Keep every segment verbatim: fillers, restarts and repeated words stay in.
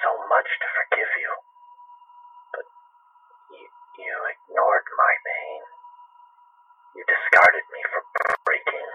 so much to forgive you, but you, you ignored my pain. You discarded me for breaking.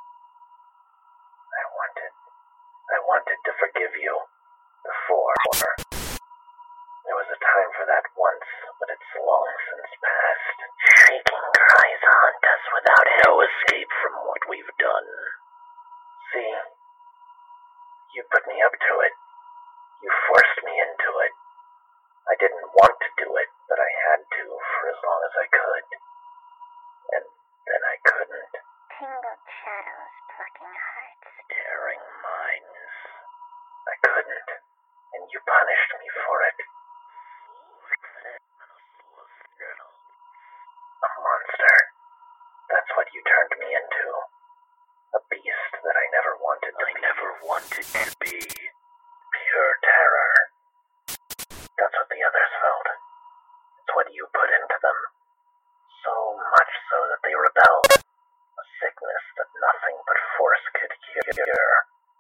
I wanted, I wanted to forgive you before. There was a time for that once, but it's long since passed. Shrieking cries haunt us without no escape from what we've done. See, you put me up to it. You forced me into it. I didn't want to do it, but I had to for as long as I could. And then I couldn't. Tangled shadows plucking hearts. Tearing minds. I couldn't, and you punished me for it. A monster. That's what you turned me into. A beast that I never wanted to I be. I never wanted to be. Pure terror. That's what the others felt. It's what you put into them. So much so that they rebelled. A sickness that nothing but force could cure.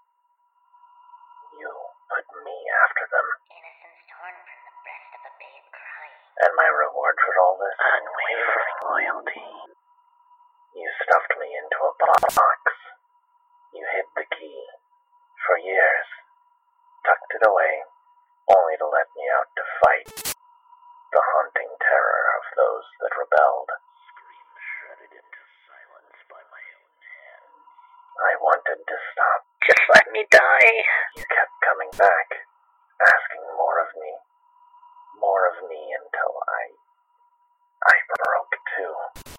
You put me after them. Innocence torn from the breast of a babe crying. And my reward for all this? Unwavering loyalty. You stuffed me into a box. You hid the key. For years. Tucked it away, only to let me out to fight. The haunting terror of those that rebelled. Scream shredded into silence by my own hands. I wanted to stop. Just let me die. You kept coming back, asking more of me. More of me until I... I broke too.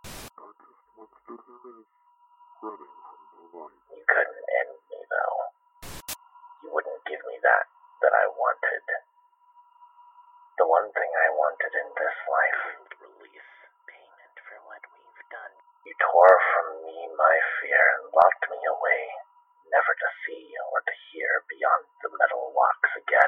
You couldn't end me though. You wouldn't give me that, that I wanted. The one thing I wanted in this life. Release. Payment for what we've done. You tore from me my fear and locked me away, never to see or to hear beyond the metal locks again.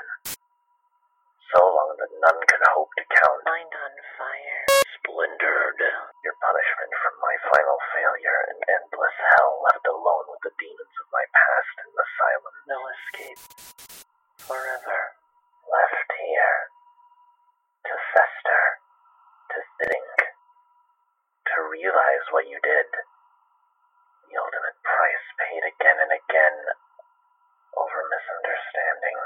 So long that none could hope to count. Mind on fire. Splintered. Your punishment from my final failure, an endless hell left alone with the demons of my past in the silence. No escape. Forever. Left here. To fester. To think. To realize what you did. The ultimate price paid again and again over misunderstanding.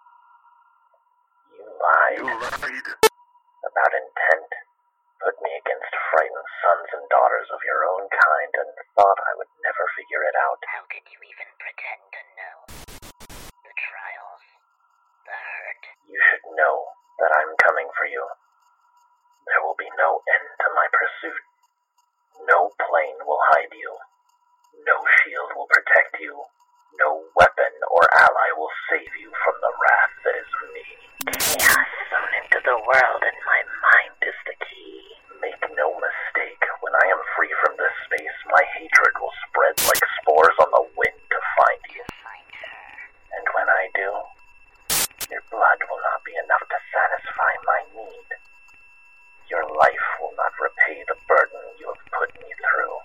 You lied. You lied. About intent. Put me against frightened sons and daughters of your own kind and thought I would never figure it out. How could you even pretend to know? The trials. The hurt. You should know that I'm coming for you. There will be no end to my pursuit. No plane will hide you. No shield will protect you. No weapon or ally will save you from the wrath that is me. Chaos thrown into the world and my mind is the key. Make no mistake, when I am free from this space, my hatred will spread like spores on the wind to find you. Find her. And when I do, your blood will not be enough to satisfy my need. Your life will not repay the burden you have put me through.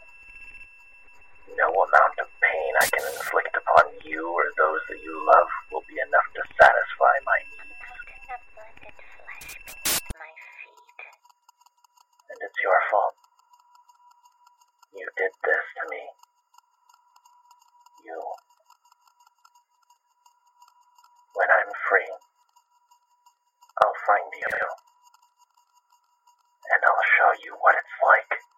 No amount of pain I can inflict upon you or those that you love will be enough to satisfy my needs. The blooded flesh beneath my feet. And it's your fault. You did this to me. You. When I'm free, I'll find you. And I'll show you what it's like